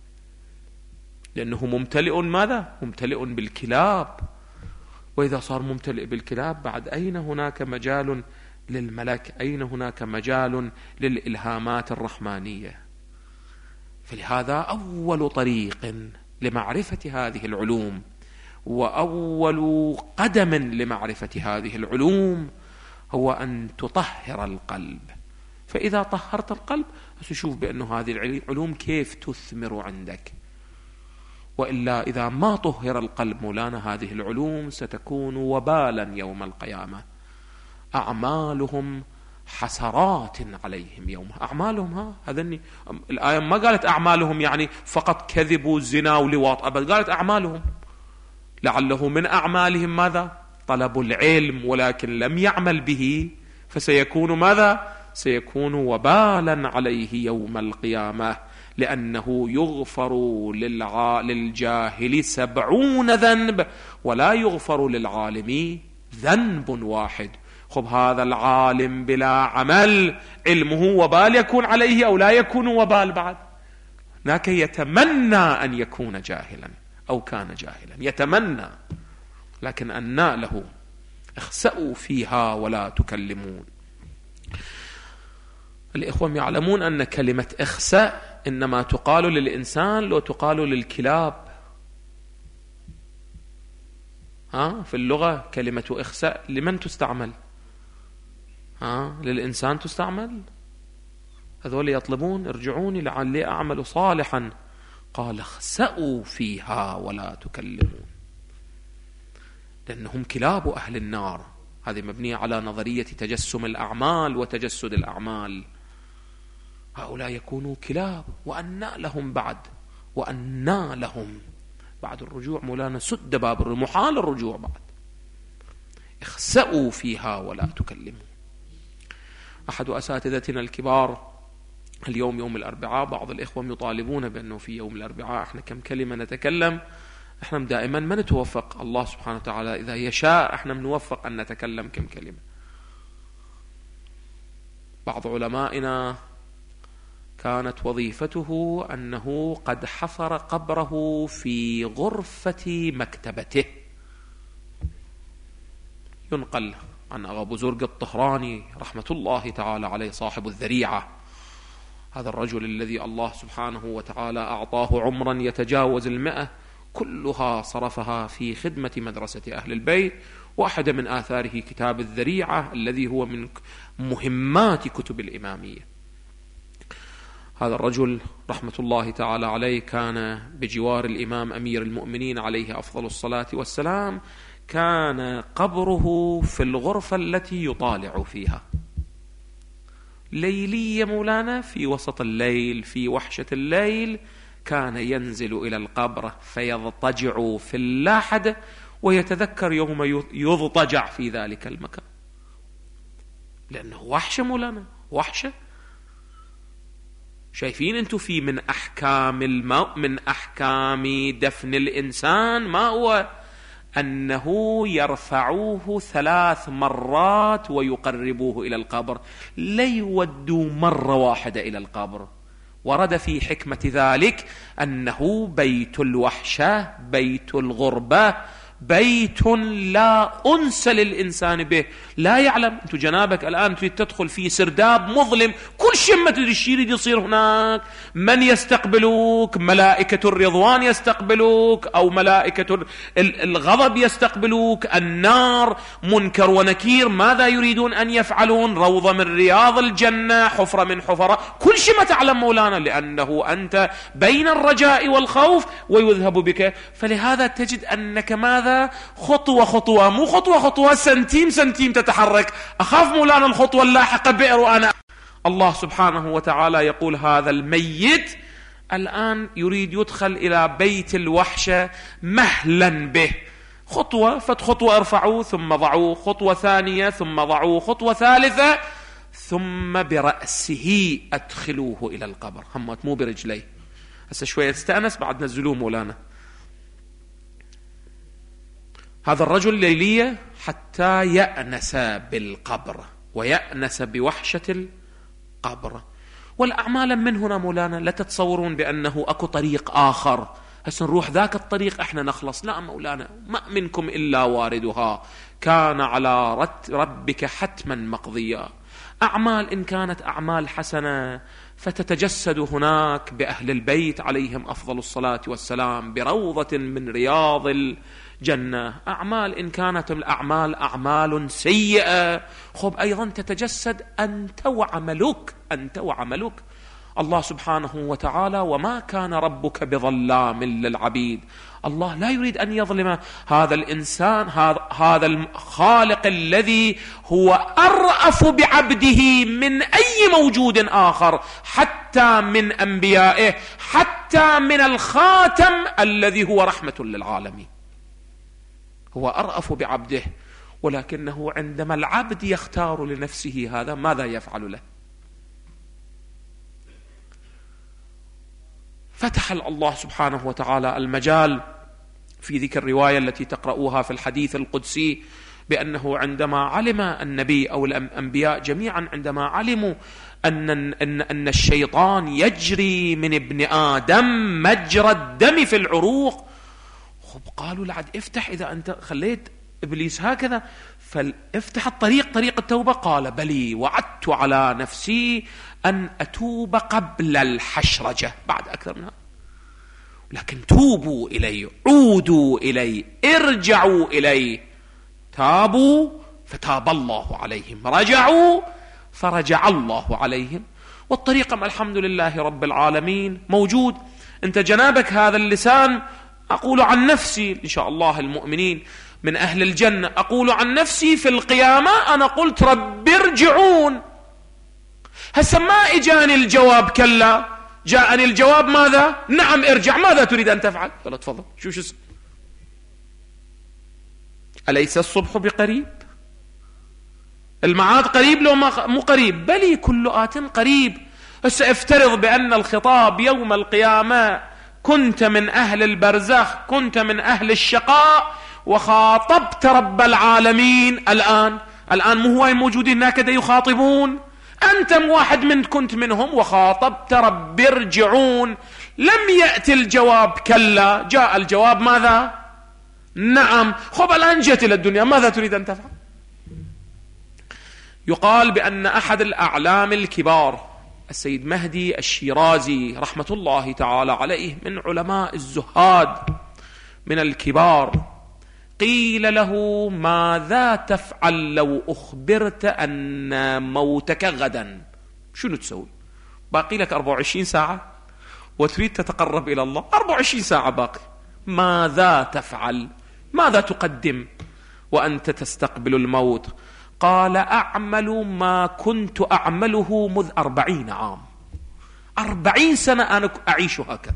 لأنه ممتلئ ماذا؟ ممتلئ بالكلاب. وإذا صار ممتلئ بالكلاب بعد أين هناك مجال للملك؟ أين هناك مجال للإلهامات الرحمانية؟ فلهذا أول طريق لمعرفة هذه العلوم وأول قدم لمعرفة هذه العلوم هو أن تطهر القلب. فإذا طهرت القلب ستشوف بأن هذه العلوم كيف تثمر عندك. وإلا إذا ما طهر القلب مولانا هذه العلوم ستكون وبالا يوم القيامة. أعمالهم حسرات عليهم يوم. أعمالهم ها هذني الآية ما قالت أعمالهم يعني فقط كذبوا زنا ولواط، أبد قالت أعمالهم. لعله من أعمالهم ماذا؟ طلب العلم ولكن لم يعمل به، فسيكون ماذا؟ سيكون وبالا عليه يوم القيامة، لأنه يغفر للع... للجاهل سبعون ذنب ولا يغفر للعالم ذنب واحد. خب هذا العالم بلا عمل علمه وبال يكون عليه أو لا يكون وبال؟ بعد هناك يتمنى أن يكون جاهلا أو كان جاهلا، يتمنى، لكن أن له اخسأوا فيها ولا تكلمون. الإخوة يعلمون أن كلمة اخسأ إنما تقال للإنسان لو تقال للكلاب. ها في اللغة كلمة اخسأ لمن تستعمل؟ ها للإنسان تستعمل؟ هذول يطلبون ارجعوني لعلي أعمل صالحا، قال اخسأوا فيها ولا تكلمون، لأنهم كلاب أهل النار. هذه مبنية على نظرية تجسم الأعمال وتجسد الأعمال. هؤلاء يكونوا كلاب، وأنى لهم بعد وأنى لهم بعد الرجوع. مولانا سد باب محال الرجوع بعد. اخسأوا فيها ولا تكلموا. أحد أساتذتنا الكبار اليوم يوم الأربعاء، بعض الإخوة يطالبون بأنه في يوم الأربعاء إحنا كم كلمة نتكلم. إحنا دائما ما نتوفق، الله سبحانه وتعالى إذا يشاء إحنا نوفق أن نتكلم كم كلمة. بعض علمائنا كانت وظيفته أنه قد حفر قبره في غرفة مكتبته. ينقل عن أبو زرق الطهراني رحمة الله تعالى عليه صاحب الذريعة، هذا الرجل الذي الله سبحانه وتعالى أعطاه عمرا يتجاوز المئة كلها صرفها في خدمة مدرسة أهل البيت، واحدة من آثاره كتاب الذريعة الذي هو من مهمات كتب الإمامية. هذا الرجل رحمة الله تعالى عليه كان بجوار الإمام أمير المؤمنين عليه أفضل الصلاة والسلام، كان قبره في الغرفة التي يطالع فيها ليلية مولانا، في وسط الليل في وحشة الليل كان ينزل إلى القبر فيضطجع في اللاحد ويتذكر يوم يضطجع في ذلك المكان، لأنه وحشة مولانا وحشة. شايفين أنتم في من أحكام المو... من أحكام دفن الإنسان ما هو أنه يرفعوه ثلاث مرات ويقربوه إلى القبر، لا يودوا مرة واحدة إلى القبر. ورد في حكمة ذلك أنه بيت الوحشة، بيت الغربة، بيت لا أنس للإنسان به، لا يعلم. أنت جنابك الآن تريد تدخل في سرداب مظلم، كل شيء ما تدري الشيء يريد يصير هناك. من يستقبلوك؟ ملائكة الرضوان يستقبلوك أو ملائكة الغضب يستقبلوك؟ النار منكر ونكير ماذا يريدون أن يفعلون؟ روضة من رياض الجنة، حفرة من حفرة، كل شيء ما تعلم مولانا، لأنه أنت بين الرجاء والخوف ويذهب بك. فلهذا تجد أنك ماذا خطوة خطوة، مو خطوة خطوة، سنتيم سنتيم تتحرك. أخاف مولانا الخطوة اللاحقة بئر وأنا. الله سبحانه وتعالى يقول هذا الميت الآن يريد يدخل إلى بيت الوحشة مهلا به، خطوة فتخطوة ارفعوه ثم ضعوه، خطوة ثانية ثم ضعوه، خطوة ثالثة ثم برأسه أدخلوه إلى القبر. همت مو برجليه. هسه شوية استأنس بعد نزلوه مولانا. هذا الرجل ليلية حتى يأنس بالقبر ويأنس بوحشة القبر. والأعمال من هنا مولانا لا تتصورون بأنه أكو طريق آخر هسه نروح ذاك الطريق احنا نخلص، لا مولانا، ما منكم إلا واردها، كان على ربك حتما مقضيا. أعمال إن كانت أعمال حسنة فتتجسد هناك بأهل البيت عليهم أفضل الصلاة والسلام بروضة من رياض الجنة. أعمال إن كانت الأعمال أعمال سيئة خب أيضا تتجسد أنت وعملك، أنت وعملك. الله سبحانه وتعالى وما كان ربك بظلام للعبيد، الله لا يريد أن يظلم هذا الإنسان، هذا الخالق الذي هو أرأف بعبده من أي موجود آخر، حتى من أنبيائه، حتى من الخاتم الذي هو رحمة للعالمين. هو أرأف بعبده، ولكنه عندما العبد يختار لنفسه هذا ماذا يفعل له؟ فتح الله سبحانه وتعالى المجال في ذكر الرواية التي تقرؤوها في الحديث القدسي بأنه عندما علم النبي أو الأنبياء جميعا عندما علموا أن, أن, أن الشيطان يجري من ابن آدم مجرى الدم في العروق، خب قالوا لعد افتح إذا أنت خليت إبليس هكذا، فافتح الطريق، طريق التوبة. قال بلي وعدت على نفسي أن أتوب قبل الحشرجة، بعد أكثر منها، لكن توبوا إلي، عودوا إلي، ارجعوا إلي. تابوا فتاب الله عليهم، رجعوا فرجع الله عليهم. والطريق الحمد لله رب العالمين موجود. أنت جنابك هذا اللسان، أقول عن نفسي إن شاء الله المؤمنين من أهل الجنة، أقول عن نفسي في القيامة أنا قلت رب ارجعون. هسه ما إجاني الجواب كلا، جاءني الجواب ماذا؟ نعم ارجع. ماذا تريد أن تفعل؟ قال تفضل. شو شو اسم؟ أليس الصبح بقريب؟ المعاد قريب لو ما مو قريب؟ بلي كل آت قريب. هسه افترض بأن الخطاب يوم القيامة كنت من أهل البرزخ، كنت من أهل الشقاء، وخاطبت رب العالمين الآن. الآن مو هواي موجودين هكذا يخاطبون؟ أنت واحد من كنت منهم وخاطبت رب ارجعون. لم يأتي الجواب كلا، جاء الجواب ماذا؟ نعم. خب الآن جئت إلى الدنيا، ماذا تريد أن تفعل؟ يقال بأن أحد الأعلام الكبار السيد مهدي الشيرازي رحمة الله تعالى عليه، من علماء الزهاد من الكبار، قيل له ماذا تفعل لو أخبرت أن موتك غدا؟ شنو تسوي؟ باقي لك أربعة وعشرين ساعة وتريد تتقرب إلى الله، أربعة وعشرين ساعة باقي، ماذا تفعل؟ ماذا تقدم وأنت تستقبل الموت؟ قال أعمل ما كنت أعمله منذ أربعين عام. أربعين سنة أنا أعيش هكذا.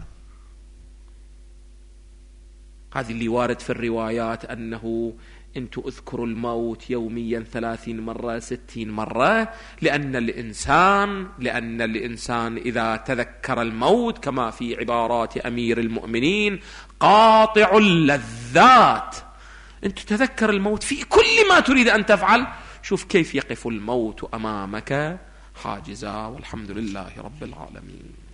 هذه اللي وارد في الروايات أنه أنتم اذكروا الموت يوميا ثلاثين مرة ستين مرة، لأن الإنسان لأن الإنسان إذا تذكر الموت كما في عبارات أمير المؤمنين قاطع اللذات. أنت تذكر الموت في كل ما تريد أن تفعل. شوف كيف يقف الموت أمامك حاجزا، والحمد لله رب العالمين.